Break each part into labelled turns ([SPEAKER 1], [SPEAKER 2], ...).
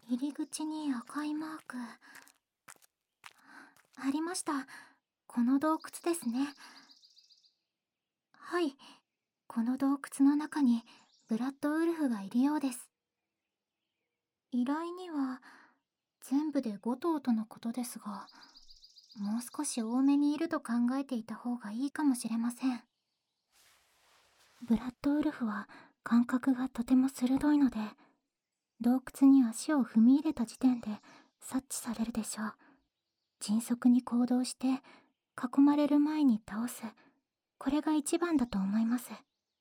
[SPEAKER 1] 入り口に赤いマーク。ありました。この洞窟ですね。はい。この洞窟の中にブラッドウルフがいるようです。依頼には全部で5頭とのことですが、もう少し多めにいると考えていた方がいいかもしれません。ブラッドウルフは感覚がとても鋭いので、洞窟に足を踏み入れた時点で察知されるでしょう。迅速に行動して囲まれる前に倒す、これが一番だと思います。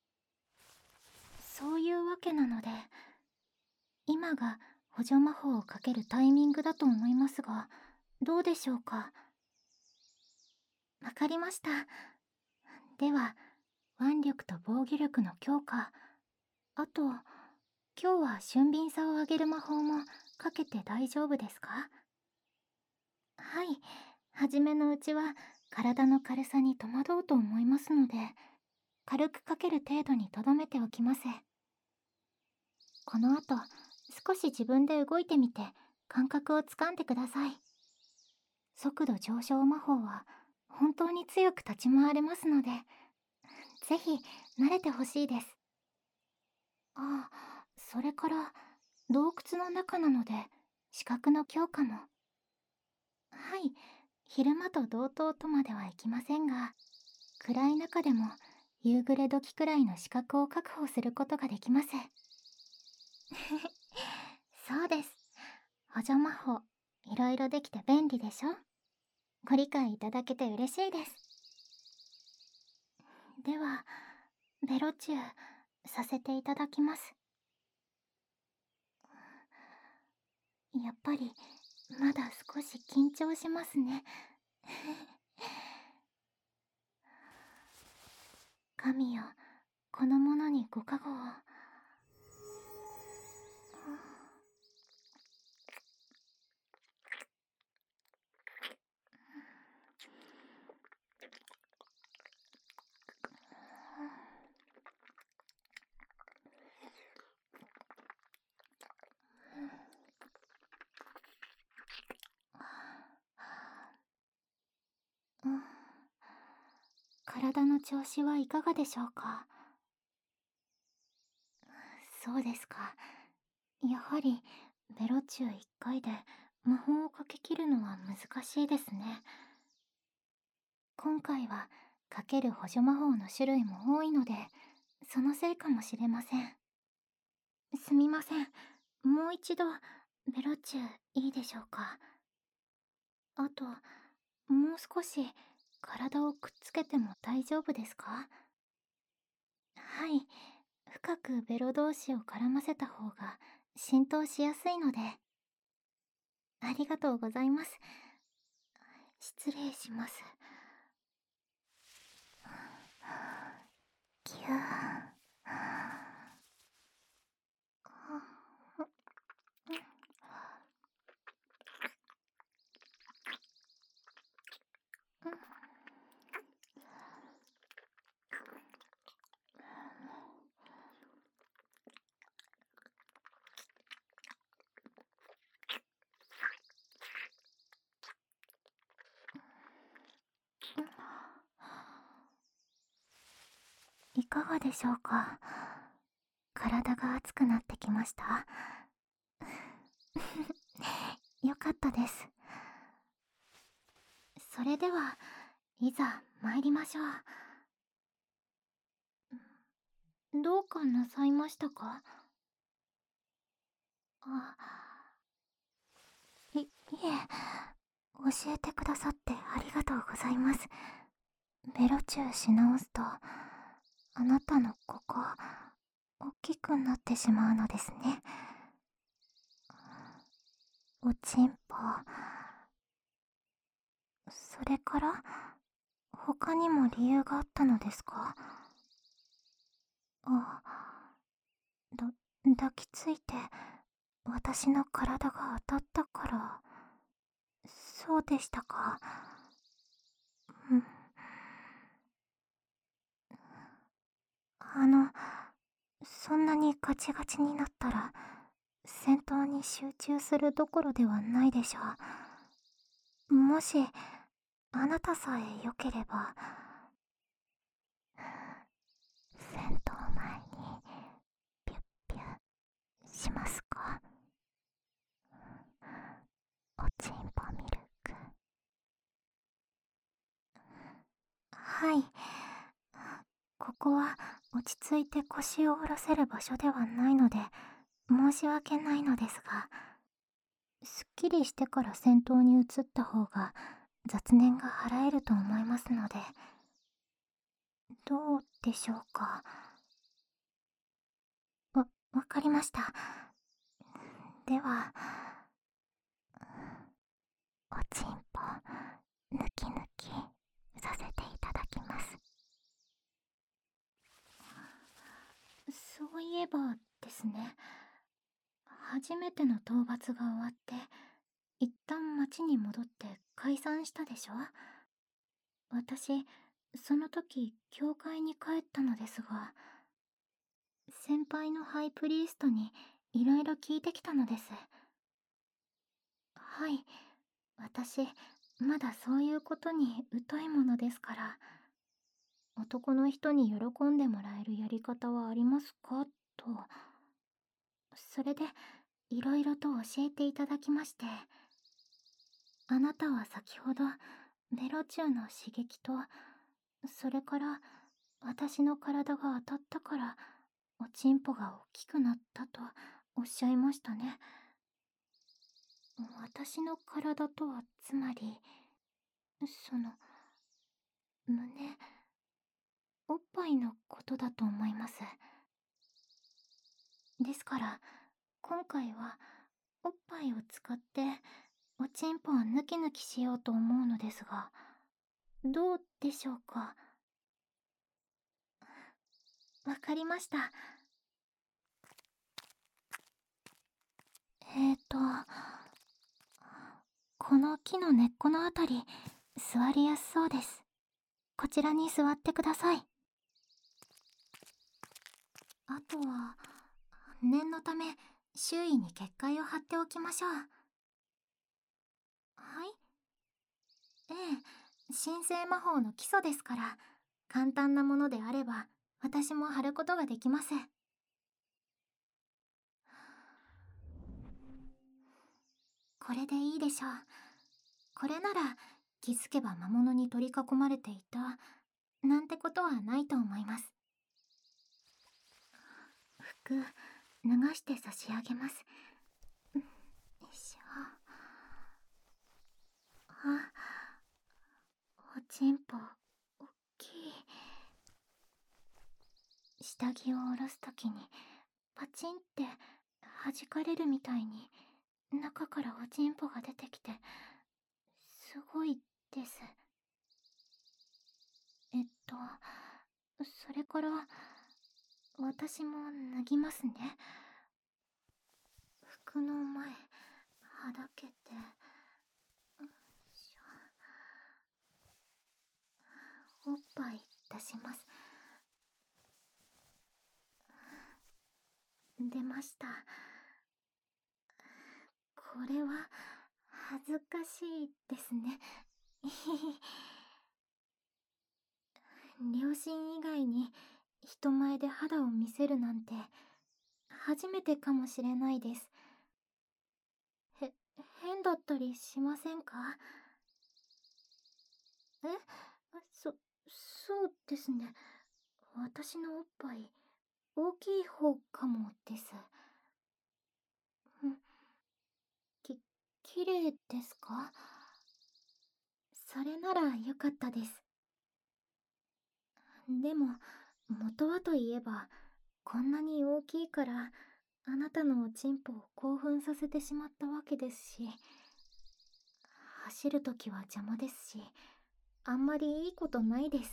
[SPEAKER 1] そういうわけなので、今が補助魔法をかけるタイミングだと思いますが、どうでしょうか。わかりました。では、腕力と防御力の強化、あと、今日は俊敏さを上げる魔法もかけて大丈夫ですか？はい、初めのうちは体の軽さに戸惑うと思いますので、軽くかける程度にとどめておきます。この後、少し自分で動いてみて感覚をつかんでください。速度上昇魔法は本当に強く立ち回れますので、ぜひ慣れてほしいです。ああ、それから洞窟の中なので視覚の強化も。はい、昼間と同等とまではいきませんが、暗い中でも夕暮れ時くらいの視覚を確保することができます。そうです。補助魔法、いろいろできて便利でしょ。ご理解いただけて嬉しいです。では、ベロチューさせていただきます。やっぱりまだ少し緊張しますね。神よ、この者にご加護を。体の調子はいかがでしょうか？そうですか。やはりベロチュー1回で魔法をかけきるのは難しいですね。今回はかける補助魔法の種類も多いので、そのせいかもしれません。すみません。もう一度ベロチューいいでしょうか？あと、もう少し体をくっつけても大丈夫ですか？はい。深くベロ同士を絡ませた方が浸透しやすいので。ありがとうございます。失礼します。ぎゅいかがでしょうか？体が熱くなってきました。よかったです。それでは、いざ参りましょう。どうかなさいましたか？あ、いえ、教えてくださってありがとうございます。ベロチューし直すと、あなたのここ、大きくなってしまうのですね。おちんぽ。それから他にも理由があったのですか？あ、だ抱きついて私の体が当たったから。そうでしたか。うん。そんなにガチガチになったら戦闘に集中するどころではないでしょう。もしあなたさえ良ければ、戦闘前にピュッピュッしますか？おちんぽミルク。はい。ここは落ち着いて腰を下ろせる場所ではないので申し訳ないのですが、すっきりしてから戦闘に移った方が雑念が払えると思いますので、どうでしょうか？わかりました。では、おちんぽぬきぬきさせていただきます。そういえばですね、初めての討伐が終わって一旦町に戻って解散したでしょ。私その時教会に帰ったのですが、先輩のハイプリーストにいろいろ聞いてきたのです。はい、私まだそういうことに疎いものですから。男の人に喜んでもらえるやり方はありますかと。それでいろいろと教えていただきまして、あなたは先ほどベロチューの刺激と、それから私の体が当たったからおちんぽが大きくなったとおっしゃいましたね。私の体とはつまり、その胸、おっぱいのことだと思います。ですから今回はおっぱいを使っておちんぽをヌキヌキしようと思うのですが、どうでしょうか？わかりました。えーとこの木の根っこのあたり座りやすそうです。こちらに座ってください。あとは念のため周囲に結界を張っておきましょう。はい。ええ、神聖魔法の基礎ですから、簡単なものであれば私も貼ることができます。これでいいでしょう。これなら気づけば魔物に取り囲まれていたなんてことはないと思います。服脱がして差し上げます。よいしょ。あ、おちんぽおっきい。下着を下ろすときにパチンって弾かれるみたいに中からおちんぽが出てきてすごいです。それから私も脱ぎますね。服の前はだけて、よいしょ。おっぱい出します。出ました。これは恥ずかしいですね。両親以外に人前で肌を見せるなんて初めてかもしれないです。へ、変だったりしませんか？え、そうですね。私のおっぱい大きい方かもです。ん、綺麗ですか？それならよかったです。でも元はといえば、こんなに大きいからあなたのおちんぽを興奮させてしまったわけですし、走るときは邪魔ですし、あんまりいいことないです。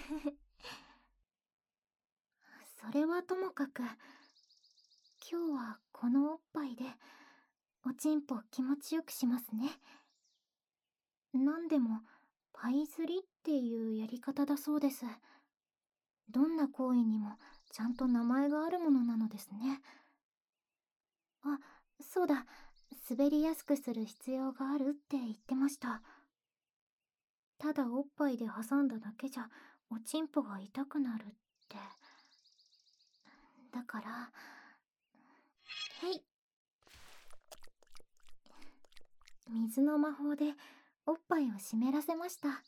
[SPEAKER 1] それはともかく、今日はこのおっぱいでおちんぽ気持ちよくしますね。なんでもパイ釣りっていうやり方だそうです。どんな行為にもちゃんと名前があるものなのですね。あ、 そうだ、滑りやすくする必要があるって言ってました。ただおっぱいで挟んだだけじゃおちんぽが痛くなるって。だから、へい。水の魔法でおっぱいを湿らせました。はい、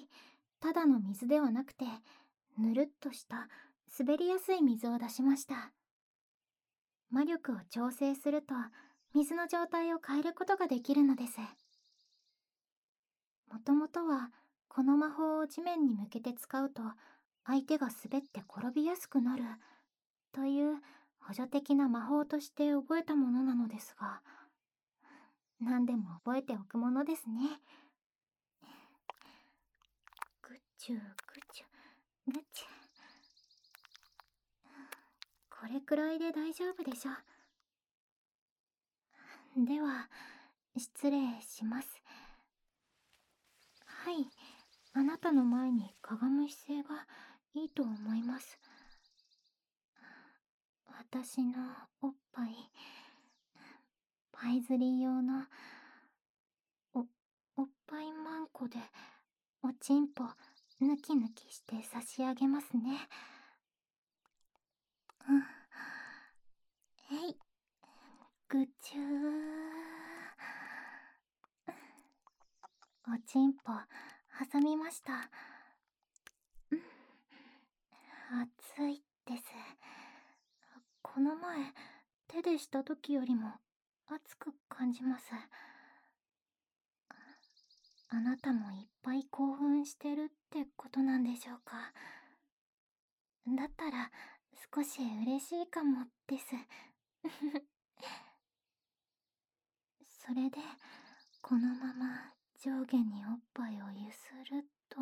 [SPEAKER 1] ただの水ではなくて、ぬるっとした滑りやすい水を出しました。魔力を調整すると水の状態を変えることができるのです。もともとはこの魔法を地面に向けて使うと相手が滑って転びやすくなるという補助的な魔法として覚えたものなのですが、何でも覚えておくものですね。ぐちゅぐちゅぐちゅ。これくらいで大丈夫でしょ。では失礼します。はい、あなたの前にかがむ姿勢がいいと思います。私のおっぱい、パイズリー用のおっぱいマンコでおちんぽヌキヌキして差し上げますね。うん。えい、ぐちゅー。おちんぽ挟みました。うん、熱いです。この前手でした時よりも熱く感じます。あなたもいっぱい興奮してるってことなんでしょうか。だったら少し嬉しいかもです。それでこのまま上下におっぱいをゆすると、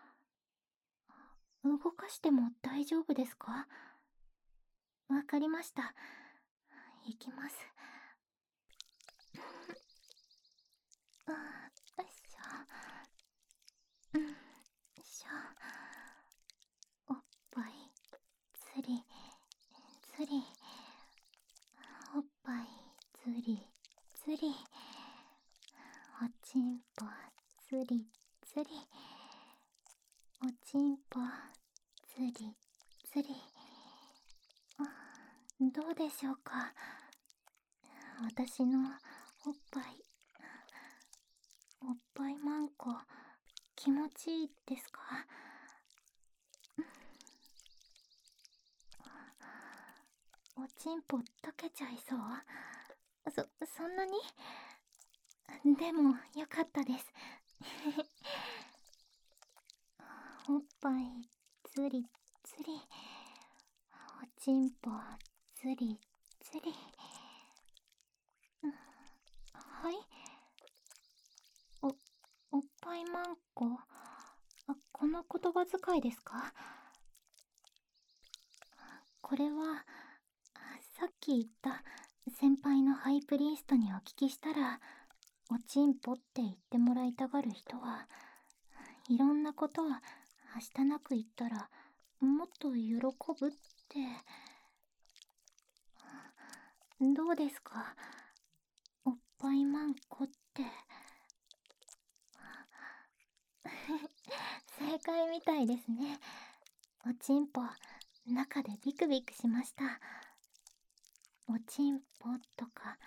[SPEAKER 1] 動かしても大丈夫ですか？わかりました。いきます。よいしょ。よいしょ。おっぱいつりつり、おっぱいつりつり、おちんぽつりつり、おちんぽつりつり。どうでしょうか。私のおっぱい、おっぱいマンコ気持ちいいですか？おちんぽ溶けちゃいそう？そんなに？でもよかったです。おっぱいつりつり、おちんぽつりつり。はい、おっぱいマンコ、この言葉遣いですか？これはさっき言った先輩のハイプリーストにお聞きしたら、おちんぽって言ってもらいたがる人はいろんなことははしたなく言ったらもっと喜ぶって。どうですか、おっぱいマンコって。正解みたいですね。おちんぽ中でビクビクしました。おちんぽとか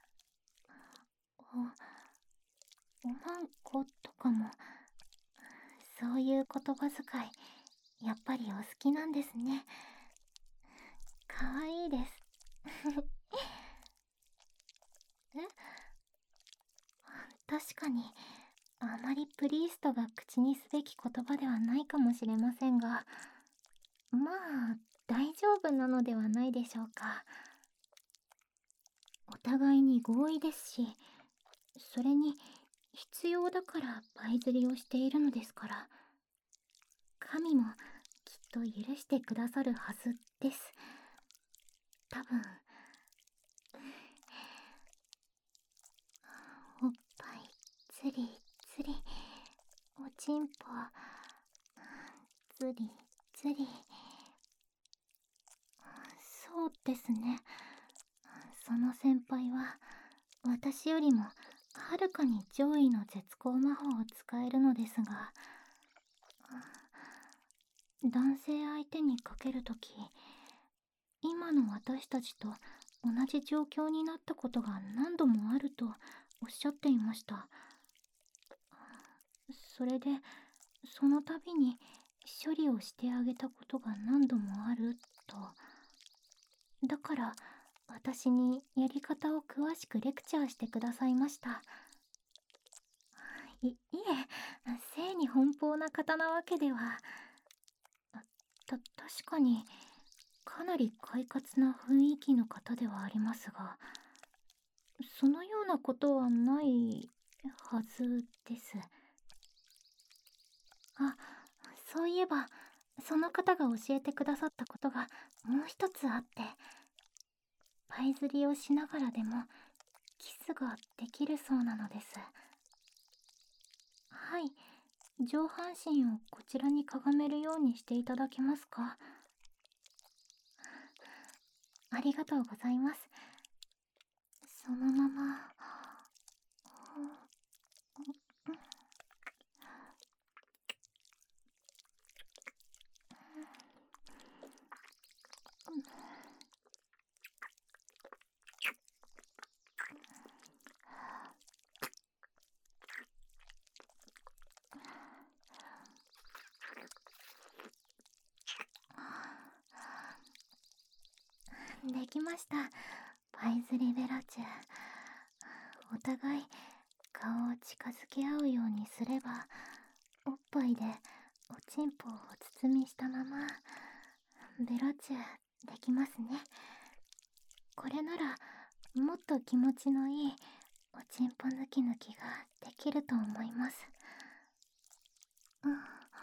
[SPEAKER 1] おまんことかも、そういう言葉遣いやっぱりお好きなんですね。かわいいです。え、確かにあまりプリーストが口にすべき言葉ではないかもしれませんが、まあ大丈夫なのではないでしょうか。お互いに合意ですし、それに必要だからパイ釣りをしているのですから、神もきっと許してくださるはずです。多分。おっぱいつりつり、おちんぽつりつり。そうですね、 その先輩は私よりもはるかに上位の絶好魔法を使えるのですが、男性相手にかけるとき、今の私たちと同じ状況になったことが何度もあるとおっしゃっていました。それでその度に処理をしてあげたことが何度もあると。だから私にやり方を詳しくレクチャーしてくださいました。いえ、性に奔放な方なわけでは。確かにかなり快活な雰囲気の方ではありますが、そのようなことはないはずです。あ、そういえばその方が教えてくださったことがもう一つあって、パイ釣りをしながらでもキスができるそうなのです。はい、上半身をこちらにかがめるようにしていただけますか？ありがとうございます。そのまま。できました、パイズリベラチュ。お互い顔を近づけ合うようにすれば、おっぱいでおちんぽを包みしたままベロチュできますね。これならもっと気持ちのいいおちんぽ抜き抜きができると思います。うんうん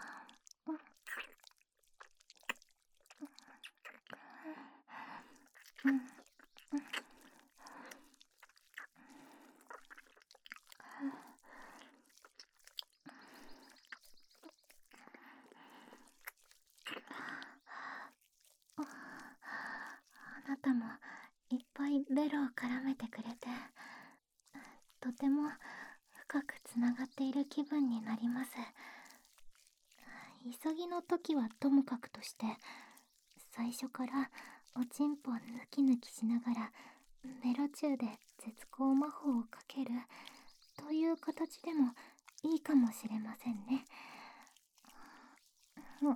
[SPEAKER 1] うん。あなたもいっぱいベロを絡めてくれて、とても深くつながっている気分になります。急ぎの時はともかくとして、最初からおちんぽを抜き抜きしながらベロチューで絶好魔法をかけるという形でもいいかもしれませんね。うん。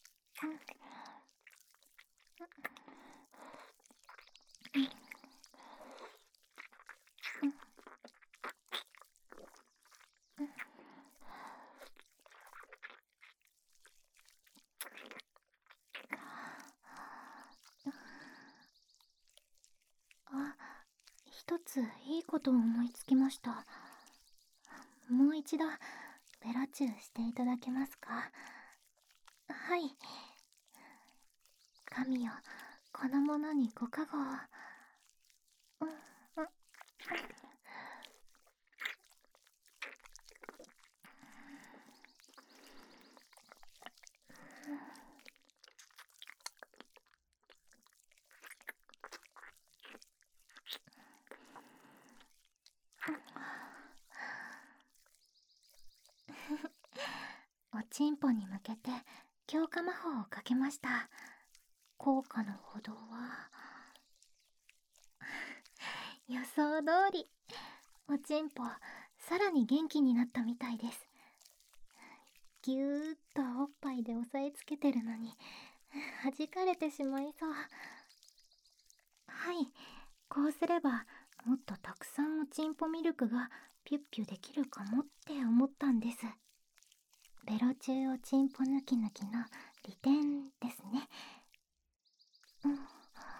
[SPEAKER 1] あ、一ついいことを思いつきました。もう一度ベロチューしていただけますか？はい。神よ、この者にご加護を。うんうん。おちんぽに向けて強化魔法をかけました。効果のほどは予想通り、おちんぽさらに元気になったみたいです。ぎゅーっとおっぱいで押さえつけてるのに弾かれてしまいそう。はい、こうすればもっとたくさんおちんぽミルクがピュッピュできるかもって思ったんです。ベロ中おちんぽ抜き抜きの利点ですね。うん。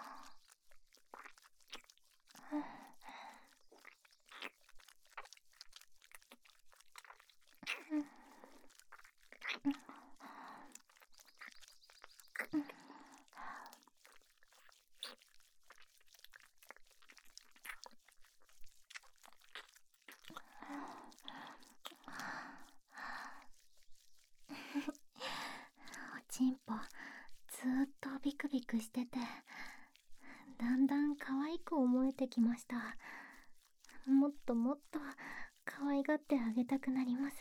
[SPEAKER 1] おちんぽずーっとビクビクしてて、だんだん可愛く思えてきました。もっともっと可愛がってあげたくなります。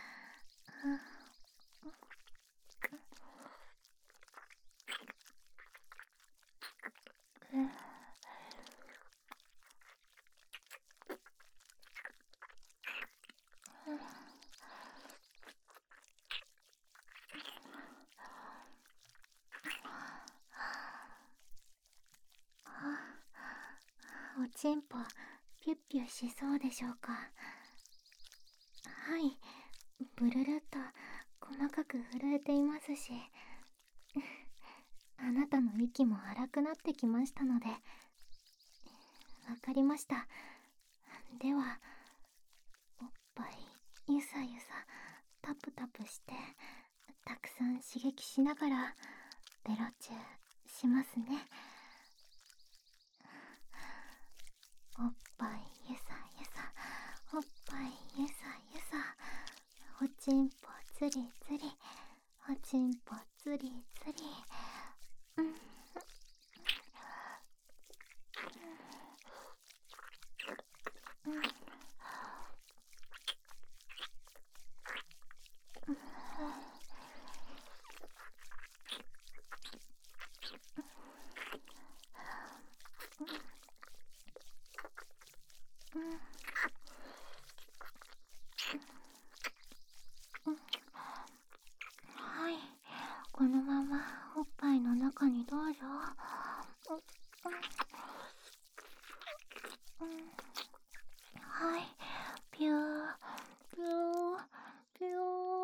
[SPEAKER 1] おちんぽピュッピュしそうでしょうか。はい、ブルルッと細かく震えていますし、あなたの息も荒くなってきましたので。わかりました。ではおっぱいゆさゆさタプタプしてたくさん刺激しながらベロチューしますね。おっぱいゆさゆさ、おっぱいゆさゆさ、おちんぽつりつり、おちんぽつりつり。はい、このままおっぱいの中にどうぞ。はい、ピューピューピュ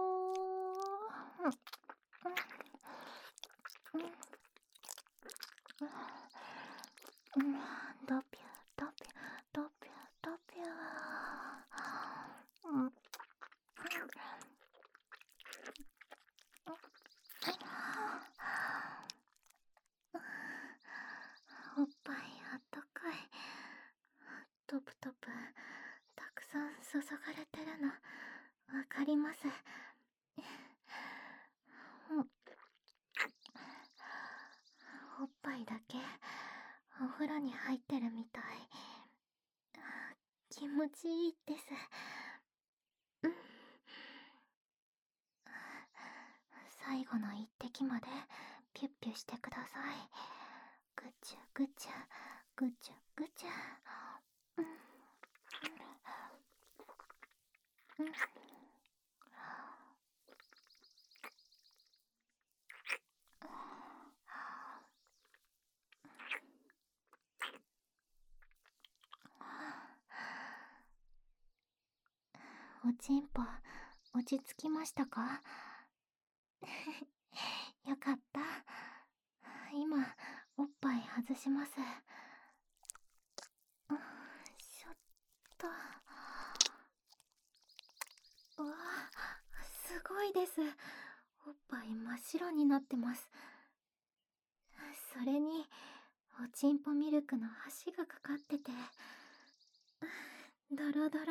[SPEAKER 1] ー。ドピュードピュードピュードピュー。おっぱいあったかい。トプトプたくさん注がれてるのわかります。おっぱいだけお風呂に入ってるみたい。気持ちいいです。最後の一滴までピュッピュしてください。ぐちゅぐちゅぐちゅぐちゅ。おちんぽ落ち着きましたか？よかった。今おっぱい外します。しょっと。うわ、すごいです。おっぱい真っ白になってます。それにおちんぽミルクの端がかかっててドロドロ。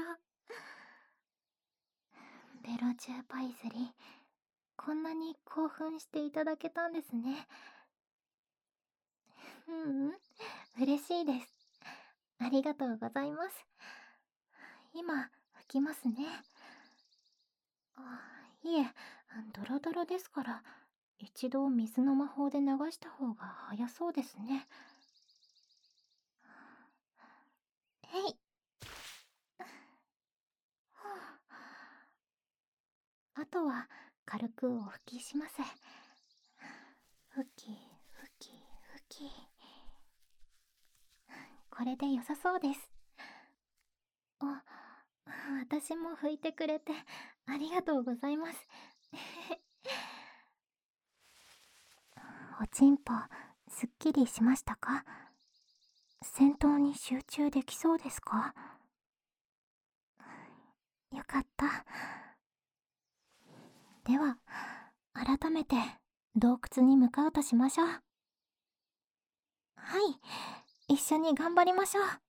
[SPEAKER 1] ベロチューパイズリー、こんなに興奮していただけたんですね。嬉しいです。ありがとうございます。今拭きますね。いえ、ドロドロですから一度水の魔法で流した方が早そうですね。へい。あとは軽くお拭きします。拭き拭き拭き。これで良さそうです。私も拭いてくれてありがとうございます。おちんぽすっきりしましたか？戦闘に集中できそうですか？よかった。では改めて洞窟に向かうとしましょう。はい、一緒に頑張りましょう。